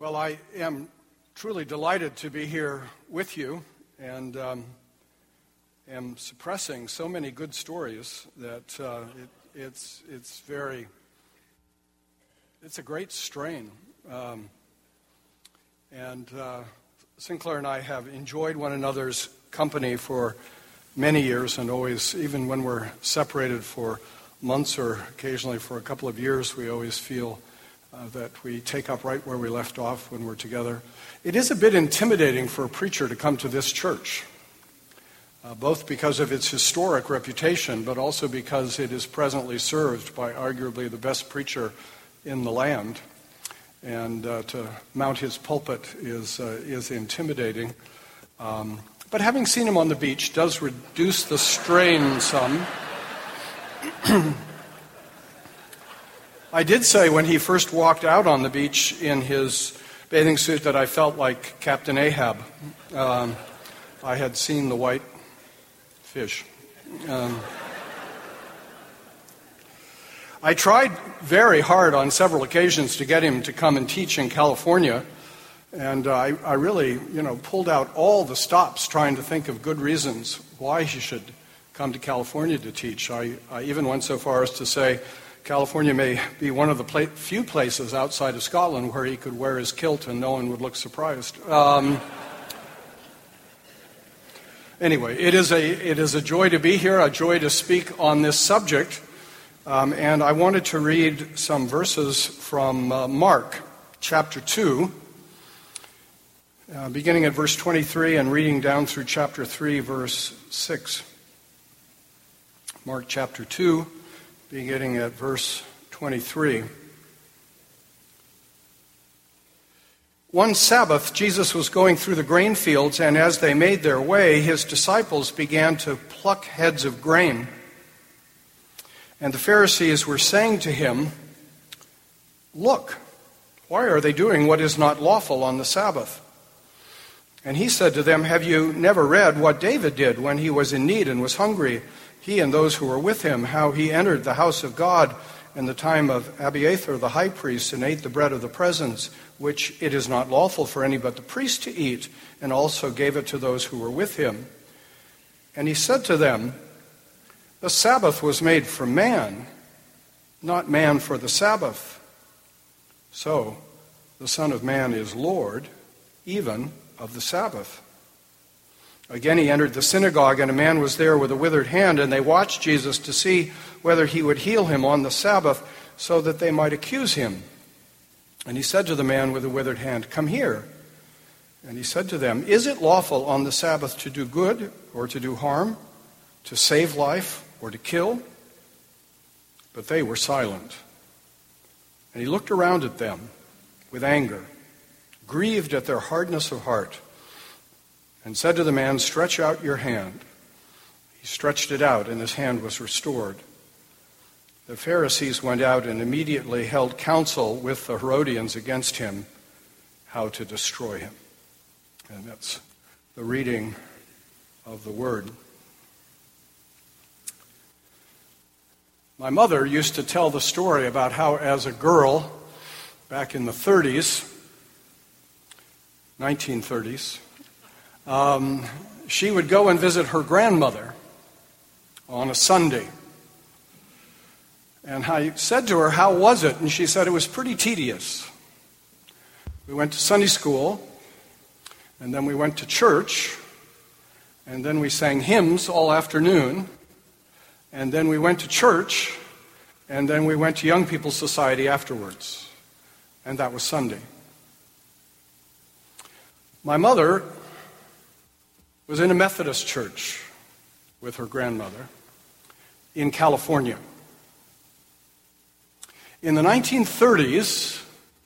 Well, I am truly delighted to be here with you and am suppressing so many good stories that it's a great strain. Sinclair and I have enjoyed one another's company for many years, and always, even when we're separated for months or occasionally for a couple of years, we always feel that we take up right where we left off when we're together. It is a bit intimidating for a preacher to come to this church, both because of its historic reputation, but also because it is presently served by arguably the best preacher in the land. And to mount his pulpit is intimidating. But having seen him on the beach does reduce the strain some. I did say when he first walked out on the beach in his bathing suit that I felt like Captain Ahab. I had seen the white fish. I tried very hard on several occasions to get him to come and teach in California, and I really, pulled out all the stops trying to think of good reasons why he should come to California to teach. I even went so far as to say California may be one of the few places outside of Scotland where he could wear his kilt and no one would look surprised. Anyway, it is a joy to be here, a joy to speak on this subject. And I wanted to read some verses from Mark chapter 2, beginning at verse 23 and reading down through chapter 3, verse 6. Mark chapter 2, beginning at verse 23. One Sabbath, Jesus was going through the grain fields, and as they made their way, his disciples began to pluck heads of grain. And the Pharisees were saying to him, "Look, why are they doing what is not lawful on the Sabbath?" And he said to them, "Have you never read what David did when he was in need and was hungry, he and those who were with him, how he entered the house of God in the time of Abiathar the high priest and ate the bread of the presence, which it is not lawful for any but the priest to eat, and also gave it to those who were with him? And he said to them, the Sabbath was made for man, not man for the Sabbath. So the Son of Man is Lord, even of the Sabbath." Again he entered the synagogue, and a man was there with a withered hand, and they watched Jesus to see whether he would heal him on the Sabbath, so that they might accuse him. And he said to the man with the withered hand, "Come here." And he said to them, "Is it lawful on the Sabbath to do good or to do harm, to save life or to kill?" But they were silent. And he looked around at them with anger, grieved at their hardness of heart, and said to the man, "Stretch out your hand." He stretched it out, and his hand was restored. The Pharisees went out and immediately held counsel with the Herodians against him, how to destroy him. And that's the reading of the word. My mother used to tell the story about how, as a girl, back in the 1930s, she would go and visit her grandmother on a Sunday. And I said to her, "How was it?" And she said, "It was pretty tedious. We went to Sunday school, and then we went to church, and then we sang hymns all afternoon, and then we went to church, and then we went to Young People's Society afterwards. And that was Sunday." My mother was in a Methodist church with her grandmother in California. In the 1930s,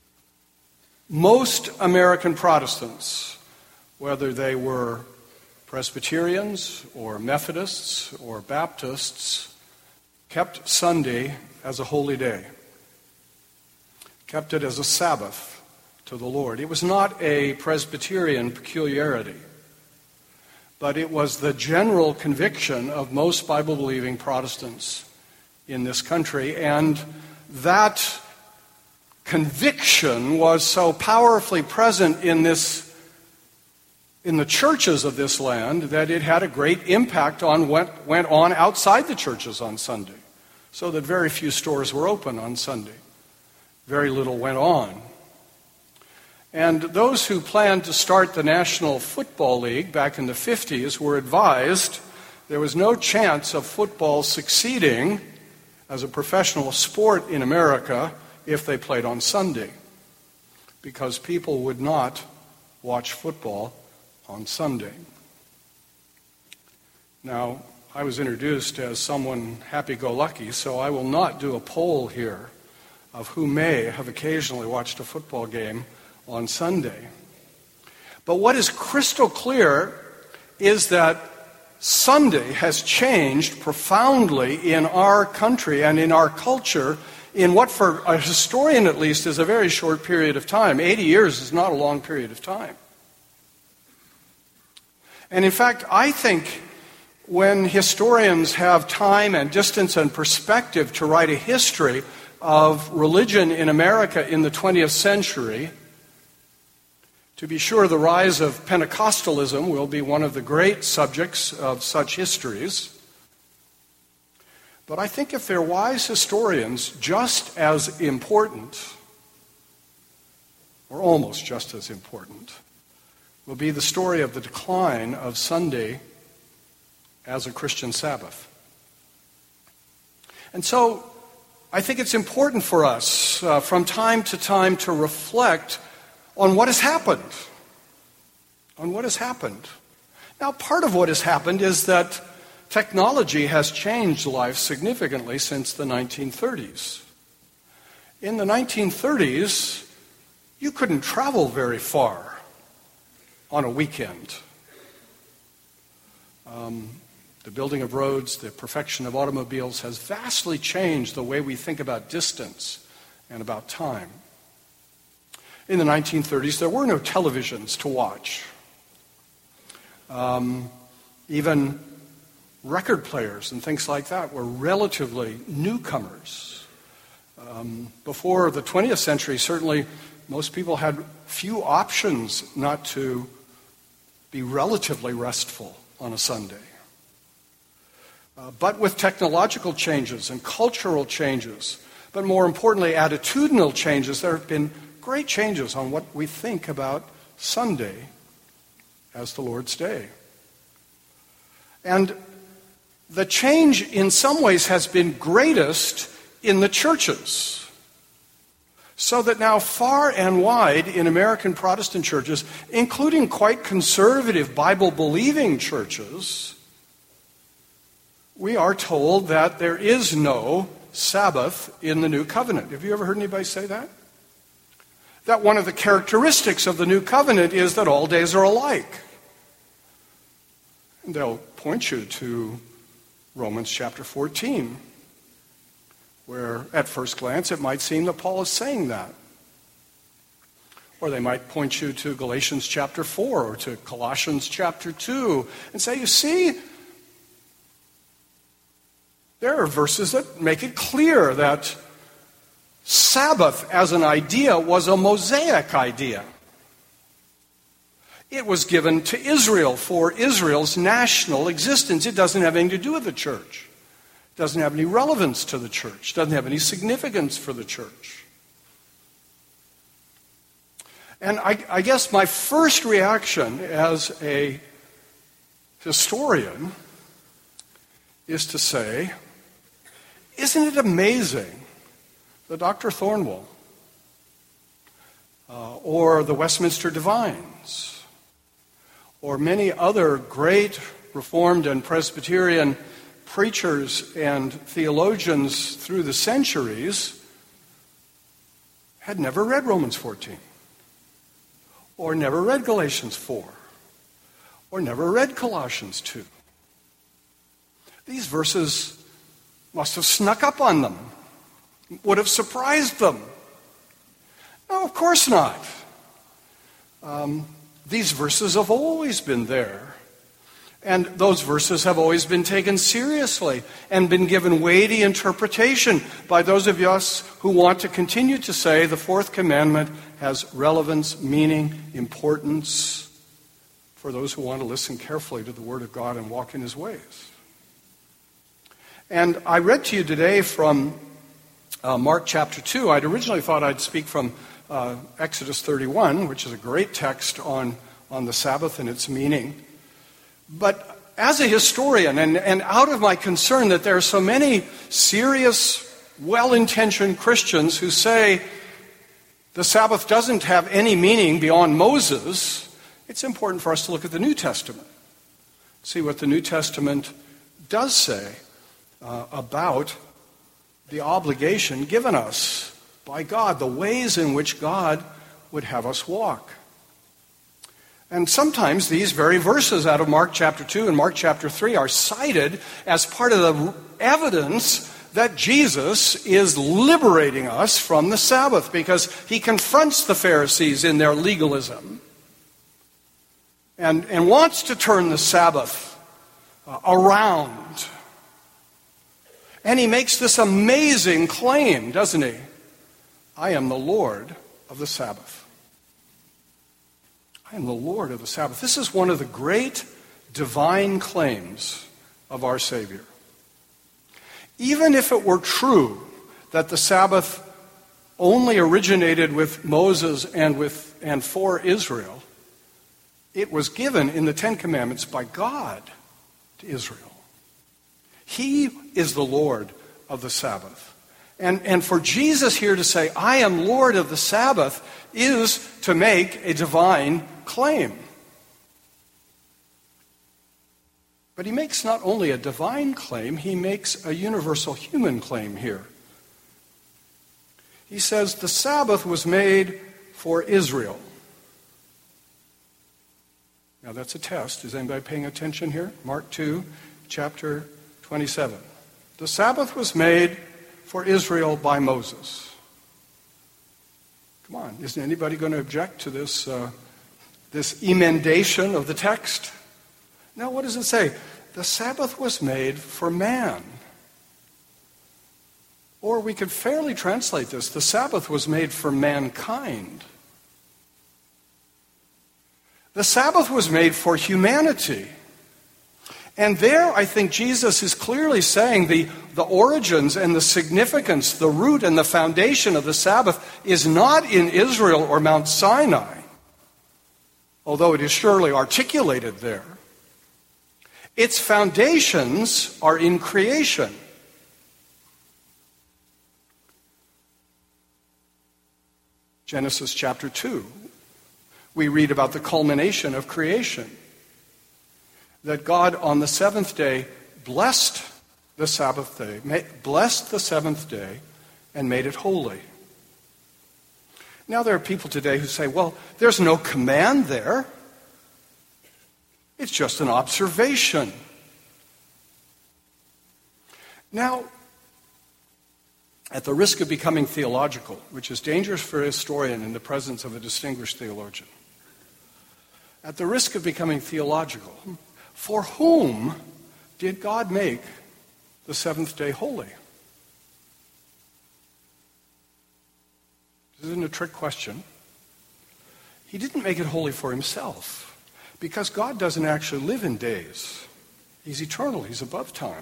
most American Protestants, whether they were Presbyterians or Methodists or Baptists, kept Sunday as a holy day, kept it as a Sabbath to the Lord. It was not a Presbyterian peculiarity, but it was the general conviction of most Bible-believing Protestants in this country, and that conviction was so powerfully present in the churches of this land that it had a great impact on what went on outside the churches on Sunday, so that very few stores were open on Sunday. Very little went on. And those who planned to start the National Football League back in the 50s were advised there was no chance of football succeeding as a professional sport in America if they played on Sunday, because people would not watch football on Sunday. Now, I was introduced as someone happy-go-lucky, so I will not do a poll here of who may have occasionally watched a football game on Sunday. But what is crystal clear is that Sunday has changed profoundly in our country and in our culture in what, for a historian at least, is a very short period of time. 80 years is not a long period of time. And in fact, I think when historians have time and distance and perspective to write a history of religion in America in the 20th century, to be sure, the rise of Pentecostalism will be one of the great subjects of such histories. But I think if they're wise historians, just as important, or almost just as important, will be the story of the decline of Sunday as a Christian Sabbath. And so I think it's important for us from time to time to reflect on what has happened. On what has happened. Now, part of what has happened is that technology has changed life significantly since the 1930s. In the 1930s, you couldn't travel very far on a weekend. The building of roads, the perfection of automobiles has vastly changed the way we think about distance and about time. In the 1930s, there were no televisions to watch. Even record players and things like that were relatively newcomers. Before the 20th century, certainly most people had few options not to be relatively restful on a Sunday. But with technological changes and cultural changes, but more importantly, attitudinal changes, there have been great changes on what we think about Sunday as the Lord's Day. And the change in some ways has been greatest in the churches. So that now far and wide in American Protestant churches, including quite conservative Bible-believing churches, we are told that there is no Sabbath in the New Covenant. Have you ever heard anybody say that? That one of the characteristics of the New Covenant is that all days are alike. And they'll point you to Romans chapter 14, where at first glance it might seem that Paul is saying that. Or they might point you to Galatians chapter 4 or to Colossians chapter 2 and say, you see, there are verses that make it clear that Sabbath as an idea was a Mosaic idea. It was given to Israel for Israel's national existence. It doesn't have anything to do with the church. It doesn't have any relevance to the church. It doesn't have any significance for the church. And I guess my first reaction as a historian is to say, isn't it amazing that Dr. Thornwell or the Westminster Divines or many other great Reformed and Presbyterian preachers and theologians through the centuries had never read Romans 14, or never read Galatians 4, or never read Colossians 2. These verses must have snuck up on them, would have surprised them. No, of course not. These verses have always been there. And those verses have always been taken seriously and been given weighty interpretation by those of us who want to continue to say the fourth commandment has relevance, meaning, importance for those who want to listen carefully to the Word of God and walk in His ways. And I read to you today from Mark chapter 2. I'd originally thought I'd speak from Exodus 31, which is a great text on the Sabbath and its meaning. But as a historian, and out of my concern that there are so many serious, well-intentioned Christians who say the Sabbath doesn't have any meaning beyond Moses, it's important for us to look at the New Testament, see what the New Testament does say about the obligation given us by God, the ways in which God would have us walk. And sometimes these very verses out of Mark chapter 2 and Mark chapter 3 are cited as part of the evidence that Jesus is liberating us from the Sabbath, because He confronts the Pharisees in their legalism and wants to turn the Sabbath around. And He makes this amazing claim, doesn't He? I am the Lord of the Sabbath. I am the Lord of the Sabbath. This is one of the great divine claims of our Savior. Even if it were true that the Sabbath only originated with Moses and for Israel, it was given in the Ten Commandments by God to Israel. He is the Lord of the Sabbath. And for Jesus here to say, I am Lord of the Sabbath, is to make a divine claim. But He makes not only a divine claim, He makes a universal human claim here. He says the Sabbath was made for Israel. Now that's a test. Is anybody paying attention here? Mark 2, chapter 27. The Sabbath was made for Israel by Moses. Come on, isn't anybody going to object to this emendation of the text? No, what does it say? The Sabbath was made for man. Or we could fairly translate this, the Sabbath was made for mankind. The Sabbath was made for humanity. And there, I think Jesus is clearly saying the origins and the significance, the root and the foundation of the Sabbath is not in Israel or Mount Sinai, although it is surely articulated there. Its foundations are in creation. Genesis chapter 2, we read about the culmination of creation. That God on the seventh day blessed the Sabbath day, blessed the seventh day, and made it holy. Now there are people today who say, well, there's no command there. It's just an observation. Now, at the risk of becoming theological, which is dangerous for a historian in the presence of a distinguished theologian, at the risk of becoming theological, for whom did God make the seventh day holy? This isn't a trick question. He didn't make it holy for Himself, because God doesn't actually live in days. He's eternal. He's above time.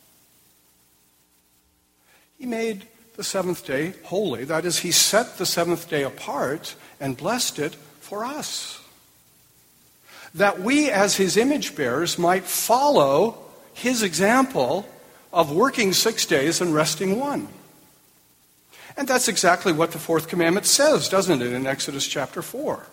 He made the seventh day holy. That is, He set the seventh day apart and blessed it for us, that we as His image bearers might follow His example of working 6 days and resting one. And that's exactly what the fourth commandment says, doesn't it, in Exodus chapter 4.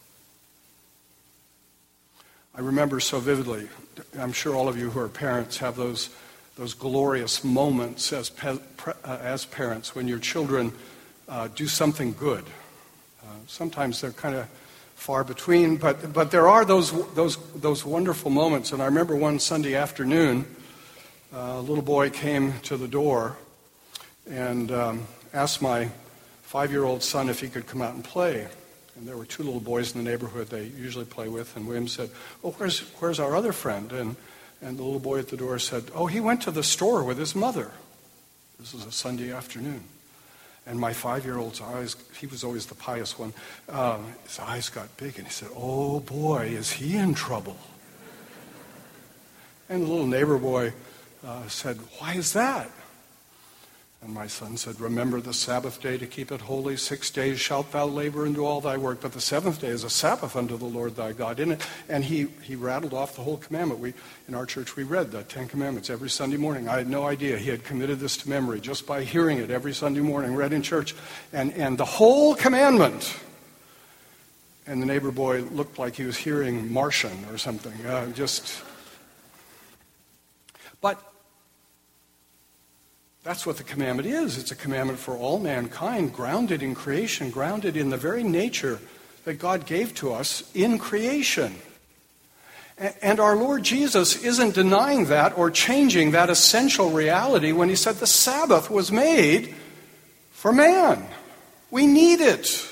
I remember so vividly, I'm sure all of you who are parents have those glorious moments as parents when your children do something good. Sometimes they're kind of far between, but there are those wonderful moments. And I remember one Sunday afternoon, a little boy came to the door and asked my 5-year-old son if he could come out and play. And there were two little boys in the neighborhood they usually play with, and William said, "Oh, where's our other friend?" And the little boy at the door said, "Oh, he went to the store with his mother." This was a Sunday afternoon. And my 5-year-old's eyes, he was always the pious one, his eyes got big, and he said, "Oh boy, is he in trouble?" And the little neighbor boy said, "Why is that?" And my son said, "Remember the Sabbath day to keep it holy. 6 days shalt thou labor and do all thy work, but the seventh day is a Sabbath unto the Lord thy God." In it, and he rattled off the whole commandment. In our church, we read the 10 Commandments every Sunday morning. I had no idea he had committed this to memory just by hearing it every Sunday morning, read in church. And the whole commandment. And the neighbor boy looked like he was hearing Martian or something. But that's what the commandment is. It's a commandment for all mankind, grounded in creation, grounded in the very nature that God gave to us in creation. And our Lord Jesus isn't denying that or changing that essential reality when he said the Sabbath was made for man. We need it.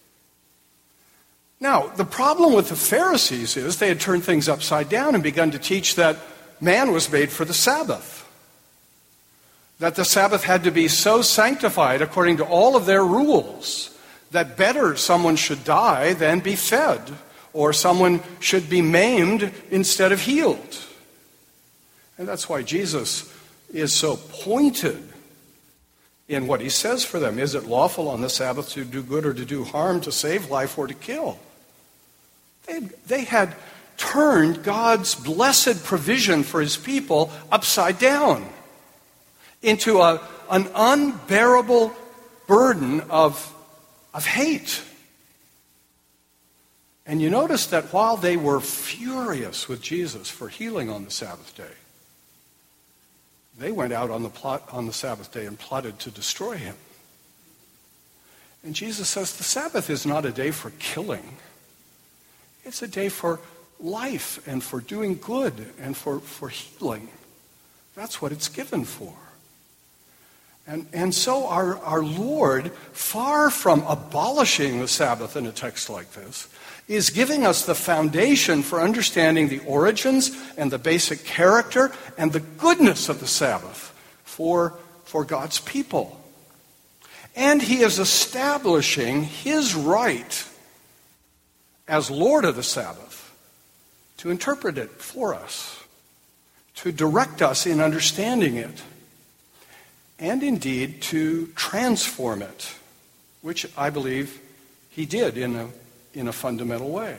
Now, the problem with the Pharisees is they had turned things upside down and begun to teach that man was made for the Sabbath. That the Sabbath had to be so sanctified according to all of their rules that better someone should die than be fed, or someone should be maimed instead of healed. And that's why Jesus is so pointed in what he says for them. Is it lawful on the Sabbath to do good or to do harm, to save life or to kill? They had turned God's blessed provision for his people upside down into an unbearable burden of hate. And you notice that while they were furious with Jesus for healing on the Sabbath day, they went out on the Sabbath day and plotted to destroy him. And Jesus says the Sabbath is not a day for killing. It's a day for life and for doing good and for healing. That's what it's given for. And so our Lord, far from abolishing the Sabbath in a text like this, is giving us the foundation for understanding the origins and the basic character and the goodness of the Sabbath for God's people. And he is establishing his right as Lord of the Sabbath to interpret it for us, to direct us in understanding it, and indeed to transform it, which I believe he did in a fundamental way.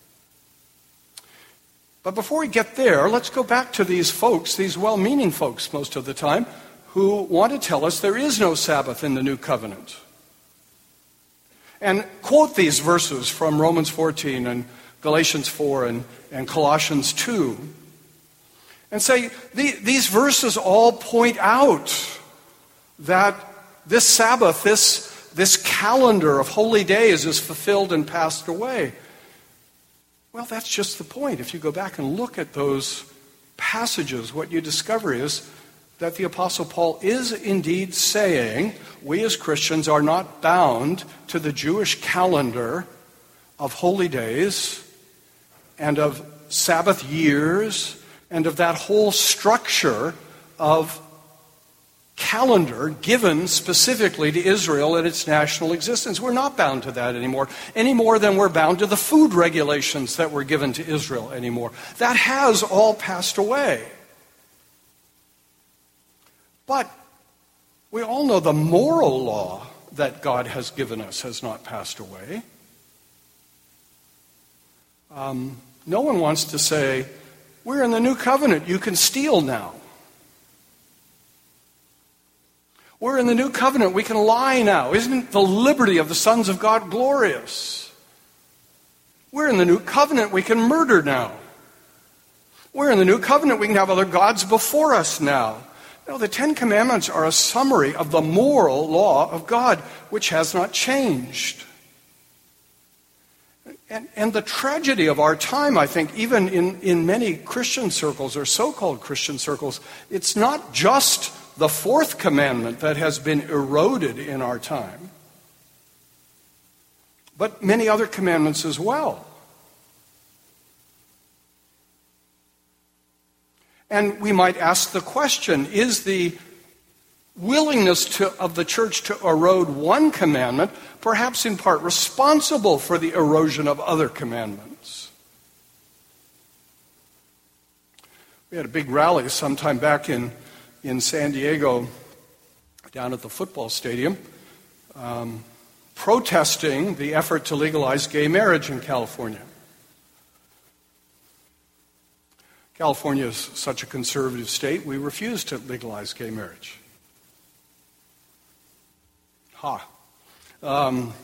But before we get there, let's go back to these folks, these well-meaning folks most of the time, who want to tell us there is no Sabbath in the New Covenant. And quote these verses from Romans 14 and Galatians 4 and Colossians 2. And say, these verses all point out that this Sabbath, this calendar of holy days is fulfilled and passed away. Well, that's just the point. If you go back and look at those passages, what you discover is that the Apostle Paul is indeed saying we as Christians are not bound to the Jewish calendar of holy days and of Sabbath years and of that whole structure of calendar given specifically to Israel in its national existence. We're not bound to that anymore, any more than we're bound to the food regulations that were given to Israel anymore. That has all passed away. But we all know the moral law that God has given us has not passed away. No one wants to say, we're in the new covenant, you can steal now. We're in the new covenant, we can lie now. Isn't the liberty of the sons of God glorious? We're in the new covenant, we can murder now. We're in the new covenant, we can have other gods before us now. No, the Ten Commandments are a summary of the moral law of God, which has not changed. And the tragedy of our time, I think, even in many Christian circles or so-called Christian circles, it's not just the fourth commandment that has been eroded in our time, but many other commandments as well. And we might ask the question, is the willingness of the church to erode one commandment perhaps in part responsible for the erosion of other commandments? We had a big rally sometime back in San Diego, down at the football stadium, protesting the effort to legalize gay marriage in California. California is such a conservative state, we refuse to legalize gay marriage. But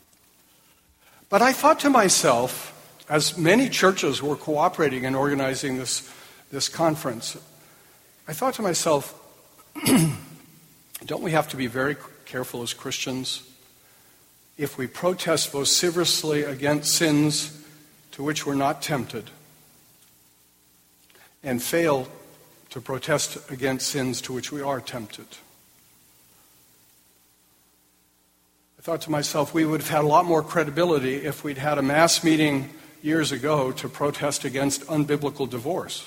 I thought to myself, as many churches were cooperating in organizing this conference, I thought to myself, don't we have to be very careful as Christians if we protest vociferously against sins to which we're not tempted and fail to protest against sins to which we are tempted? I thought to myself, we would have had a lot more credibility if we'd had a mass meeting years ago to protest against unbiblical divorce.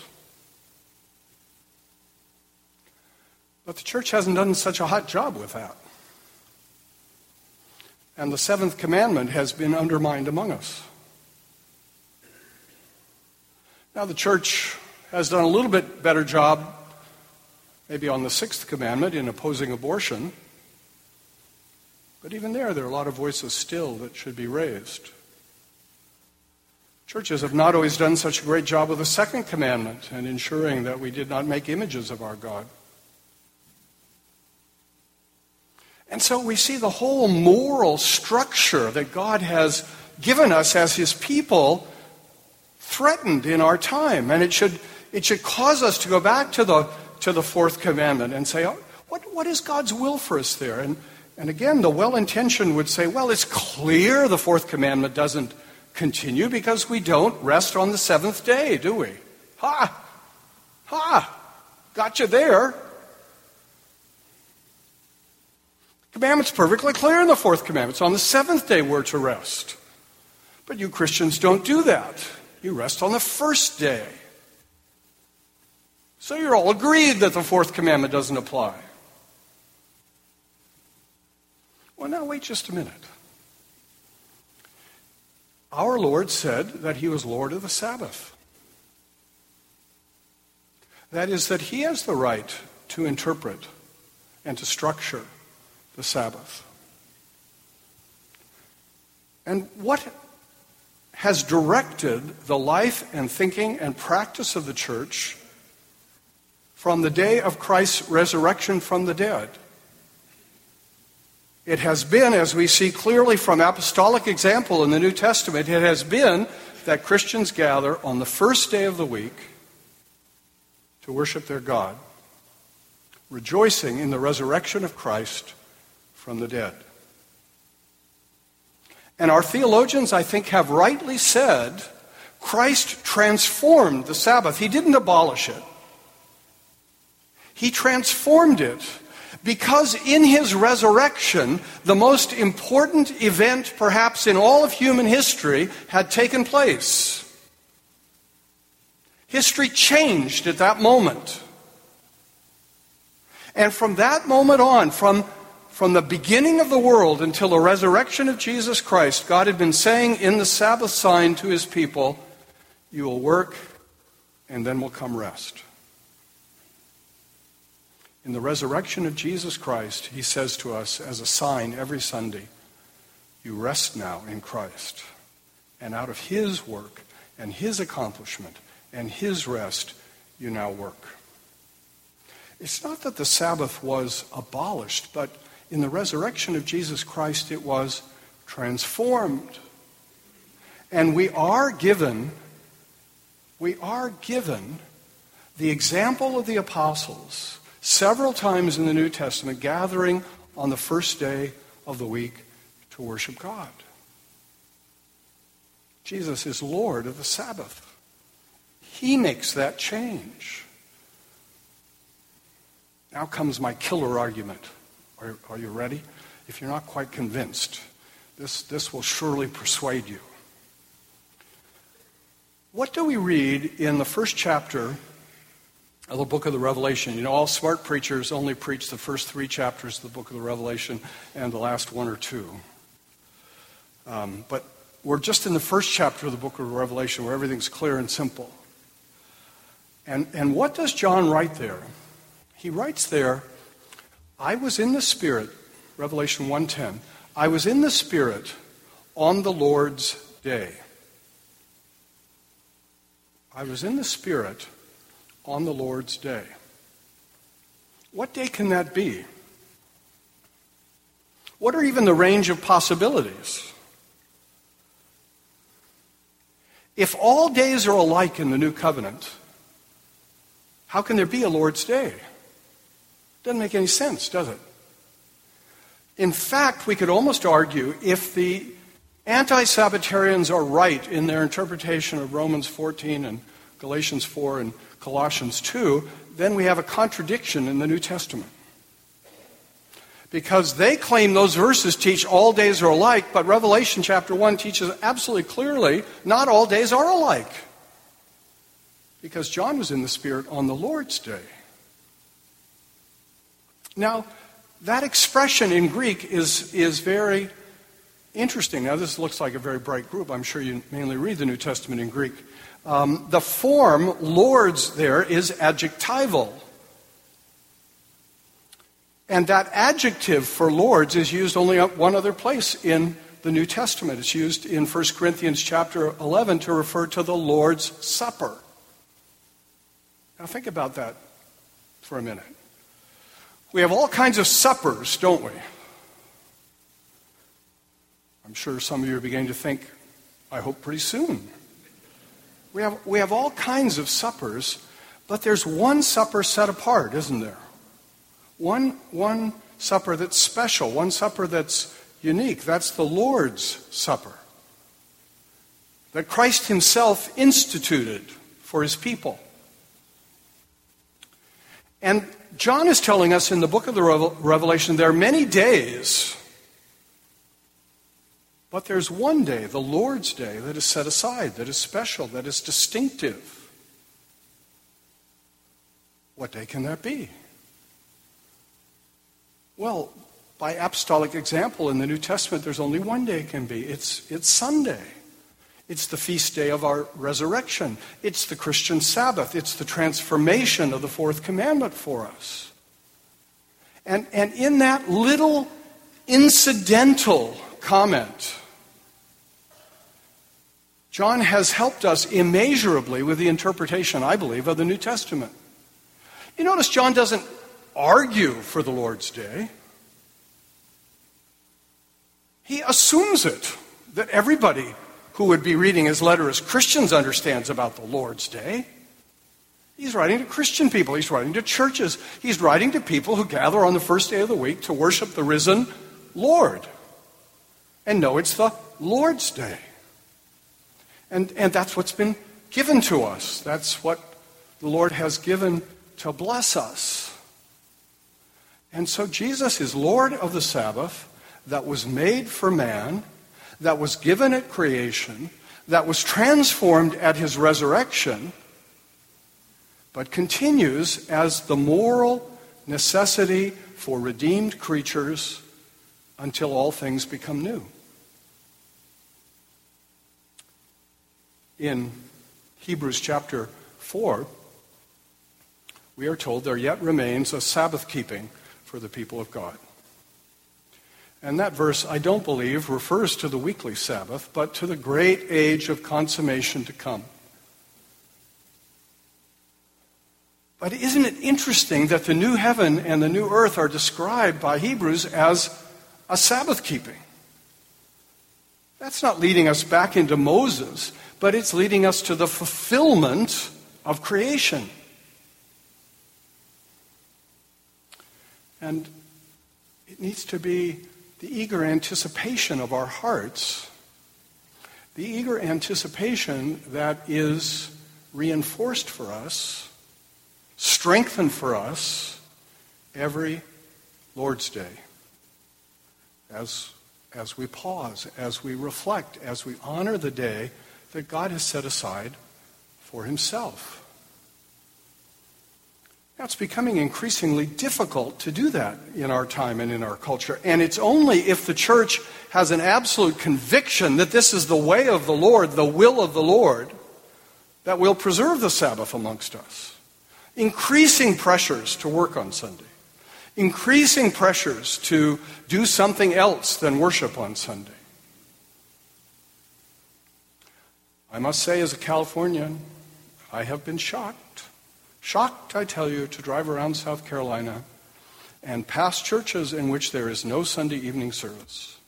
But the church hasn't done such a hot job with that. And the seventh commandment has been undermined among us. Now the church has done a little bit better job, maybe on the sixth commandment in opposing abortion. But even there are a lot of voices still that should be raised. Churches have not always done such a great job with the second commandment and ensuring that we did not make images of our God. And so we see the whole moral structure that God has given us as His people threatened in our time. And it should cause us to go back to the fourth commandment and say, oh, what is God's will for us there? And again, the well-intentioned would say, well, it's clear the fourth commandment doesn't continue because we don't rest on the seventh day, do we? Got you there. The commandment's perfectly clear in the fourth commandment. It's on the seventh day we're to rest. But you Christians don't do that. You rest on the first day. So you're all agreed that the fourth commandment doesn't apply. Well, now wait just a minute. Our Lord said that He was Lord of the Sabbath. That is, that He has the right to interpret and to structure the Sabbath. And what has directed the life and thinking and practice of the church from the day of Christ's resurrection from the dead? It has been, as we see clearly from apostolic example in the New Testament, it has been that Christians gather on the first day of the week to worship their God, rejoicing in the resurrection of Christ from the dead. And our theologians, I think, have rightly said, Christ transformed the Sabbath. He didn't abolish it. He transformed it. Because in His resurrection, the most important event perhaps in all of human history had taken place. History changed at that moment. And from that moment on, from the beginning of the world until the resurrection of Jesus Christ, God had been saying in the Sabbath sign to His people, you will work and then will come rest. In the resurrection of Jesus Christ, He says to us as a sign every Sunday, you rest now in Christ. And out of His work and His accomplishment and His rest, you now work. It's not that the Sabbath was abolished, but in the resurrection of Jesus Christ, it was transformed. And we are given the example of the apostles several times in the New Testament, gathering on the first day of the week to worship God. Jesus is Lord of the Sabbath. He makes that change. Now comes my killer argument. Are you ready? If you're not quite convinced, This will surely persuade you. What do we read in the first chapter of the book of the Revelation? You know, all smart preachers only preach the first 3 chapters of the book of the Revelation and the last 1 or 2. But we're just in the first chapter of the book of the Revelation where everything's clear and simple. And what does John write there? He writes there, I was in the Spirit, Revelation 1:10, I was in the Spirit on the Lord's day. I was in the Spirit on the Lord's day. What day can that be? What are even the range of possibilities? If all days are alike in the New Covenant, how can there be a Lord's Day? Doesn't make any sense, does it? In fact, we could almost argue if the anti-Sabbatarians are right in their interpretation of Romans 14 and Galatians 4 and Colossians 2, then we have a contradiction in the New Testament. Because they claim those verses teach all days are alike, but Revelation chapter 1 teaches absolutely clearly not all days are alike. Because John was in the Spirit on the Lord's day. Now, that expression in Greek is very interesting. Now, this looks like a very bright group. I'm sure you mainly read the New Testament in Greek. The form, Lord's, there is adjectival. And that adjective for Lord's is used only one other place in the New Testament. It's used in 1 Corinthians chapter 11 to refer to the Lord's Supper. Now think about that for a minute. We have all kinds of suppers, don't we? I'm sure some of you are beginning to think, I hope pretty soon. We have all kinds of suppers, but there's one supper set apart, isn't there? One supper that's special, one supper that's unique. That's the Lord's Supper that Christ himself instituted for his people. And John is telling us in the book of the Revelation there are many days, but there's one day, the Lord's Day, that is set aside, that is special, that is distinctive. What day can that be? Well, by apostolic example in the New Testament, there's only one day it can be. It's Sunday. It's the feast day of our resurrection. It's the Christian Sabbath. It's the transformation of the fourth commandment for us. And in that little incidental comment, John has helped us immeasurably with the interpretation, I believe, of the New Testament. You notice John doesn't argue for the Lord's Day. He assumes it, that everybody who would be reading his letter as Christians understands about the Lord's Day. He's writing to Christian people. He's writing to churches. He's writing to people who gather on the first day of the week to worship the risen Lord. And know it's the Lord's Day. And that's what's been given to us. That's what the Lord has given to bless us. And so Jesus is Lord of the Sabbath that was made for man, that was given at creation, that was transformed at his resurrection, but continues as the moral necessity for redeemed creatures until all things become new. In Hebrews chapter 4, we are told there yet remains a Sabbath keeping for the people of God. And that verse, I don't believe, refers to the weekly Sabbath, but to the great age of consummation to come. But isn't it interesting that the new heaven and the new earth are described by Hebrews as a Sabbath keeping? That's not leading us back into Moses, but it's leading us to the fulfillment of creation. And it needs to be the eager anticipation of our hearts, the eager anticipation that is reinforced for us, strengthened for us every Lord's Day, as as we pause, as we reflect, as we honor the day that God has set aside for himself. Now, it's becoming increasingly difficult to do that in our time and in our culture. And it's only if the church has an absolute conviction that this is the way of the Lord, the will of the Lord, that we'll preserve the Sabbath amongst us. Increasing pressures to work on Sunday. Increasing pressures to do something else than worship on Sunday. I must say, as a Californian, I have been shocked. Shocked, I tell you, to drive around South Carolina and pass churches in which there is no Sunday evening service.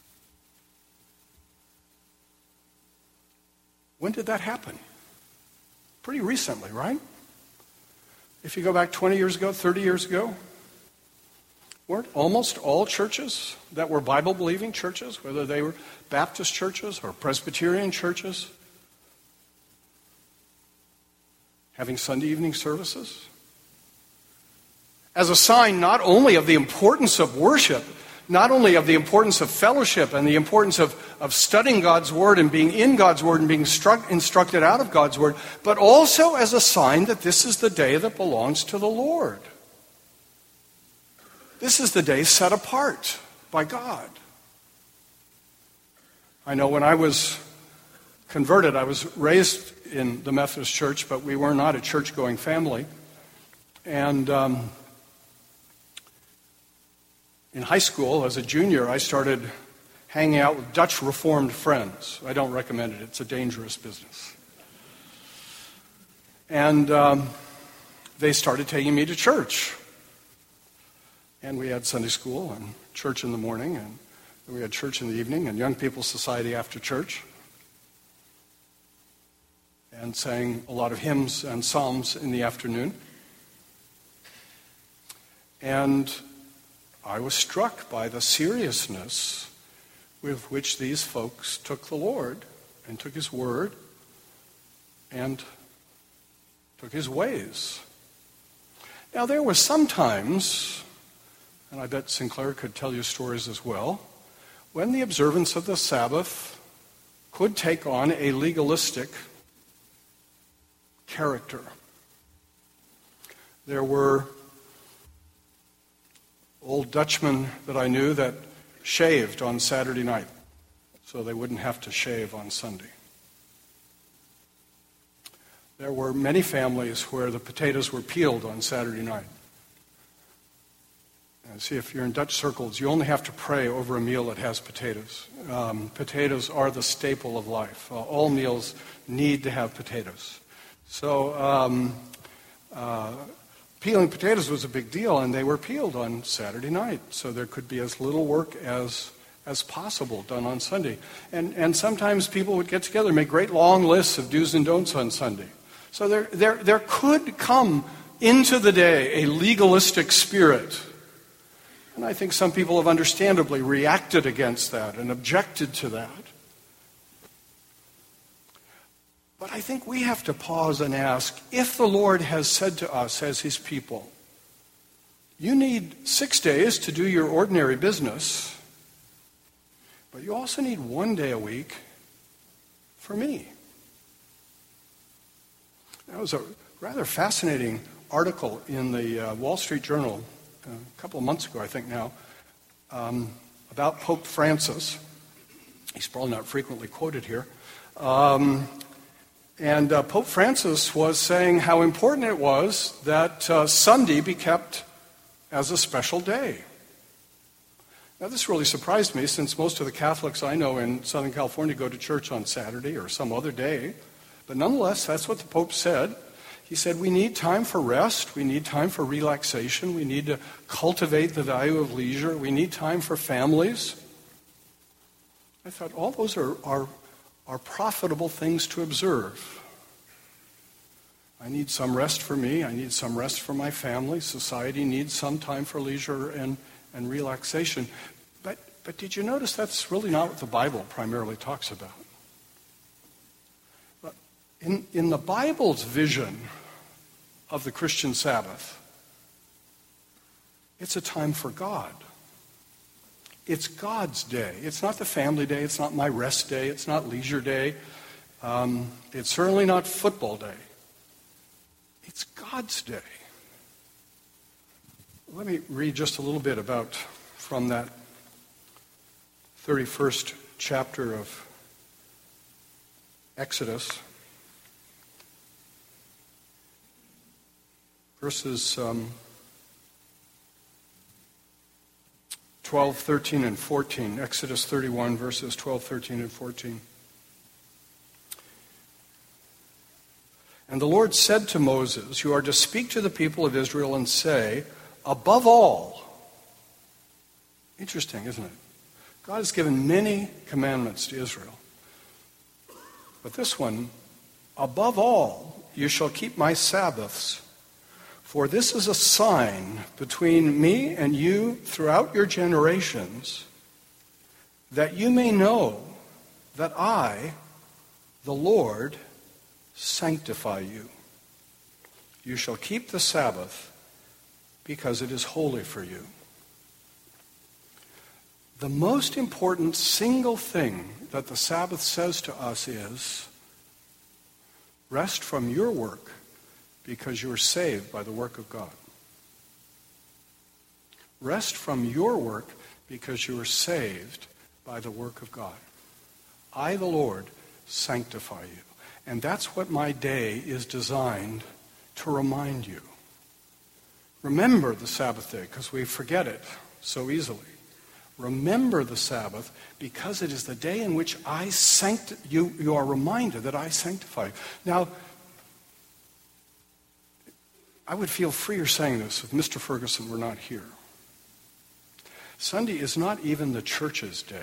When did that happen? Pretty recently, right? If you go back 20 years ago, 30 years ago, weren't almost all churches that were Bible-believing churches, whether they were Baptist churches or Presbyterian churches, having Sunday evening services? As a sign not only of the importance of worship, not only of the importance of fellowship and the importance of studying God's Word and being in God's Word and being instructed out of God's Word, but also as a sign that this is the day that belongs to the Lord. This is the day set apart by God. I know when I was converted, I was raised in the Methodist Church, but we were not a church-going family. And in high school, as a junior, I started hanging out with Dutch Reformed friends. I don't recommend it. It's a dangerous business. And they started taking me to church. And we had Sunday school and church in the morning, and we had church in the evening, and Young People's Society after church. And sang a lot of hymns and psalms in the afternoon. And I was struck by the seriousness with which these folks took the Lord and took his word and took his ways. Now, there were some times, and I bet Sinclair could tell you stories as well, when the observance of the Sabbath could take on a legalistic character. There were old Dutchmen that I knew that shaved on Saturday night so they wouldn't have to shave on Sunday. There were many families where the potatoes were peeled on Saturday night. And see, if you're in Dutch circles, you only have to pray over a meal that has potatoes. Potatoes are the staple of life. All meals need to have potatoes. So peeling potatoes was a big deal, and they were peeled on Saturday night. So there could be as little work as possible done on Sunday. And sometimes people would get together and make great long lists of do's and don'ts on Sunday. So there could come into the day a legalistic spirit. And I think some people have understandably reacted against that and objected to that. But I think we have to pause and ask, if the Lord has said to us as his people, you need 6 days to do your ordinary business, but you also need 1 day a week for me. That was a rather fascinating article in the Wall Street Journal a couple of months ago, I think now, about Pope Francis. He's probably not frequently quoted here. And Pope Francis was saying how important it was that Sunday be kept as a special day. Now, this really surprised me, since most of the Catholics I know in Southern California go to church on Saturday or some other day. But nonetheless, that's what the Pope said. He said we need time for rest, we need time for relaxation, we need to cultivate the value of leisure, we need time for families. I thought all those are profitable things to observe. I need some rest for me. I need some rest for my family. Society needs some time for leisure and relaxation. But did you notice that's really not what the Bible primarily talks about? But in the Bible's vision of the Christian Sabbath, it's a time for God. It's God's day. It's not the family day. It's not my rest day. It's not leisure day. It's certainly not football day. It's God's day. Let me read just a little bit from that 31st chapter of Exodus. Verses 12, 13, and 14. Exodus 31, verses 12, 13, and 14. And the Lord said to Moses, "You are to speak to the people of Israel and say, above all," interesting, isn't it? God has given many commandments to Israel. But this one, above all, you shall keep my Sabbaths, for this is a sign between me and you throughout your generations, that you may know that I, the Lord, sanctify you. You shall keep the Sabbath because it is holy for you. The most important single thing that the Sabbath says to us is, rest from your work because you are saved by the work of God. Rest from your work because you are saved by the work of God. I, the Lord, sanctify you. And that's what my day is designed to remind you. Remember the Sabbath day, because we forget it so easily. Remember the Sabbath, because it is the day in which you are reminded that I sanctify you. Now, I would feel freer saying this if Mr. Ferguson were not here. Sunday is not even the church's day.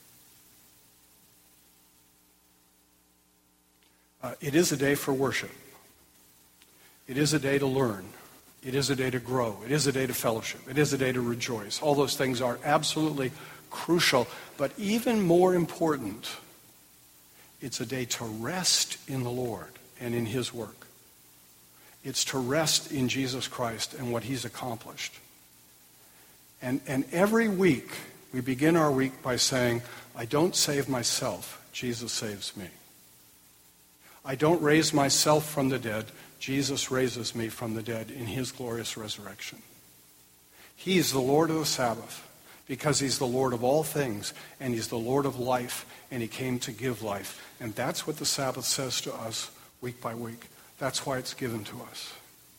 It is a day for worship. It is a day to learn. It is a day to grow. It is a day to fellowship. It is a day to rejoice. All those things are absolutely crucial. But even more important, it's a day to rest in the Lord and in His work. It's to rest in Jesus Christ and what He's accomplished. And every week, we begin our week by saying, I don't save myself, Jesus saves me. I don't raise myself from the dead, Jesus raises me from the dead in His glorious resurrection. He's the Lord of the Sabbath because He's the Lord of all things, and He's the Lord of life, and He came to give life. And that's what the Sabbath says to us week by week. That's why it's given to us.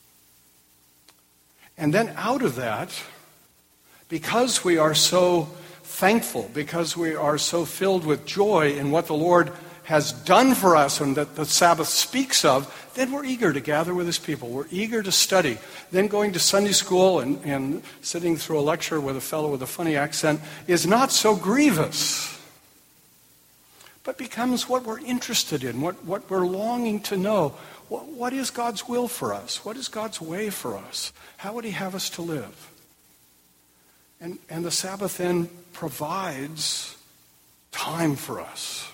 And then out of that, because we are so thankful, because we are so filled with joy in what the Lord has done for us and that the Sabbath speaks of, then we're eager to gather with His people. We're eager to study. Then going to Sunday school and sitting through a lecture with a fellow with a funny accent is not so grievous, but becomes what we're interested in, what we're longing to know. What is God's will for us? What is God's way for us? How would He have us to live? And the Sabbath then provides time for us.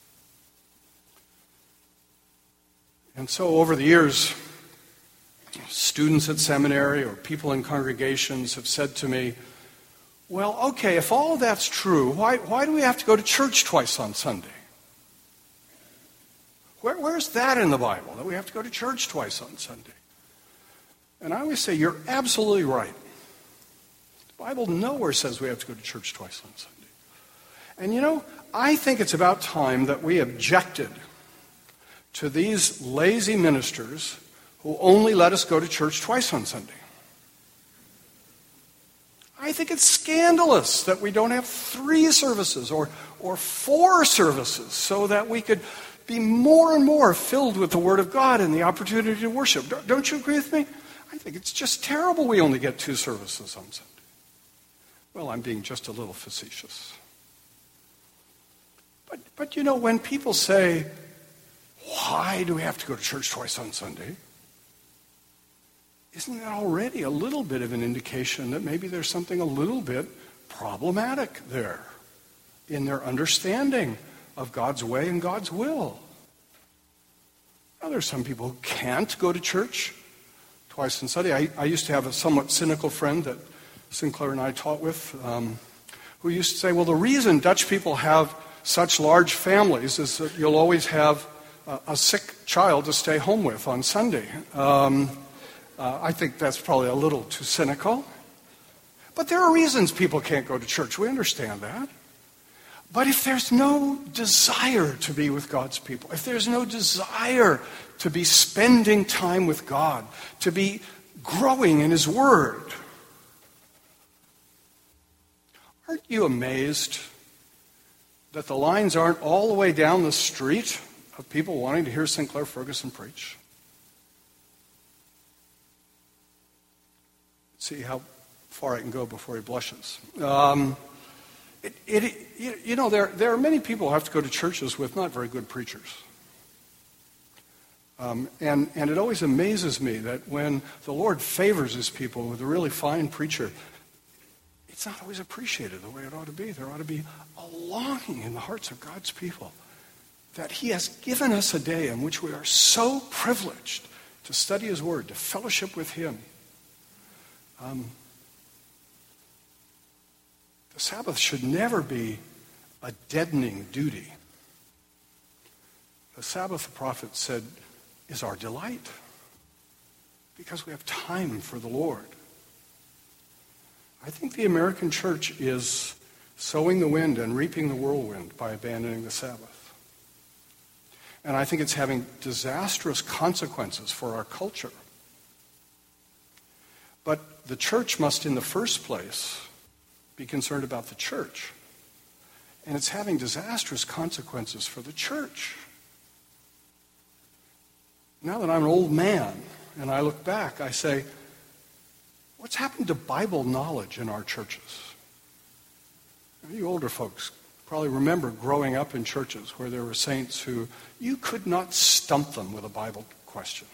And so over the years, students at seminary or people in congregations have said to me, well, okay, if all of that's true, why do we have to go to church twice on Sunday? Where's that in the Bible, that we have to go to church twice on Sunday? And I always say, you're absolutely right. The Bible nowhere says we have to go to church twice on Sunday. And I think it's about time that we objected to these lazy ministers who only let us go to church twice on Sunday. I think it's scandalous that we don't have 3 services or 4 services so that we could be more and more filled with the Word of God and the opportunity to worship. Don't you agree with me? I think it's just terrible we only get 2 services on Sunday. Well, I'm being just a little facetious. But when people say, why do we have to go to church twice on Sunday? Isn't that already a little bit of an indication that maybe there's something a little bit problematic there in their understanding of God's way and God's will? Now, there's some people who can't go to church twice on Sunday. I used to have a somewhat cynical friend that Sinclair and I taught with, who used to say, well, the reason Dutch people have such large families is that you'll always have a sick child to stay home with on Sunday. I think that's probably a little too cynical. But there are reasons people can't go to church. We understand that. But if there's no desire to be with God's people, if there's no desire to be spending time with God, to be growing in His Word, aren't you amazed that the lines aren't all the way down the street of people wanting to hear Sinclair Ferguson preach? See how far I can go before he blushes. There are many people who have to go to churches with not very good preachers. And it always amazes me that when the Lord favors His people with a really fine preacher, it's not always appreciated the way it ought to be. There ought to be a longing in the hearts of God's people that He has given us a day in which we are so privileged to study His Word, to fellowship with Him. The Sabbath should never be a deadening duty. The Sabbath, the prophet said, is our delight because we have time for the Lord. I think the American church is sowing the wind and reaping the whirlwind by abandoning the Sabbath. And I think it's having disastrous consequences for our culture. But the church must, in the first place, be concerned about the church. And it's having disastrous consequences for the church. Now that I'm an old man and I look back, I say, what's happened to Bible knowledge in our churches? You older folks probably remember growing up in churches where there were saints who you could not stump them with a Bible question.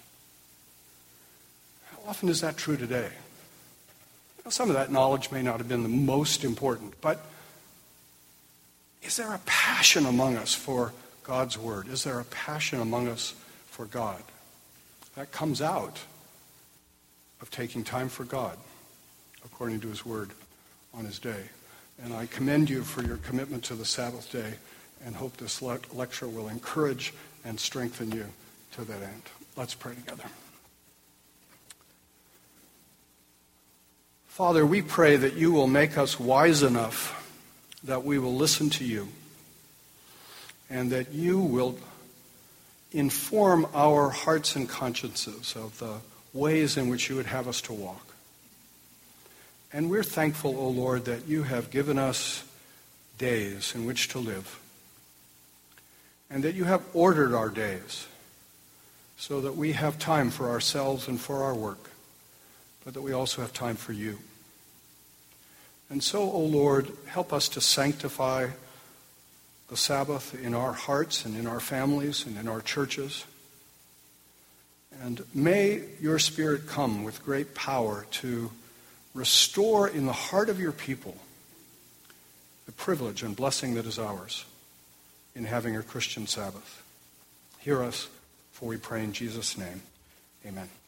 How often is that true today? Some of that knowledge may not have been the most important, but is there a passion among us for God's Word? Is there a passion among us for God? That comes out of taking time for God, according to His Word on His day. And I commend you for your commitment to the Sabbath day and hope this lecture will encourage and strengthen you to that end. Let's pray together. Father, we pray that you will make us wise enough that we will listen to you and that you will inform our hearts and consciences of the ways in which you would have us to walk. And we're thankful, O Lord, that you have given us days in which to live and that you have ordered our days so that we have time for ourselves and for our work, but that we also have time for you. And so, O Lord, help us to sanctify the Sabbath in our hearts and in our families and in our churches. And may your Spirit come with great power to restore in the heart of your people the privilege and blessing that is ours in having a Christian Sabbath. Hear us, for we pray in Jesus' name. Amen.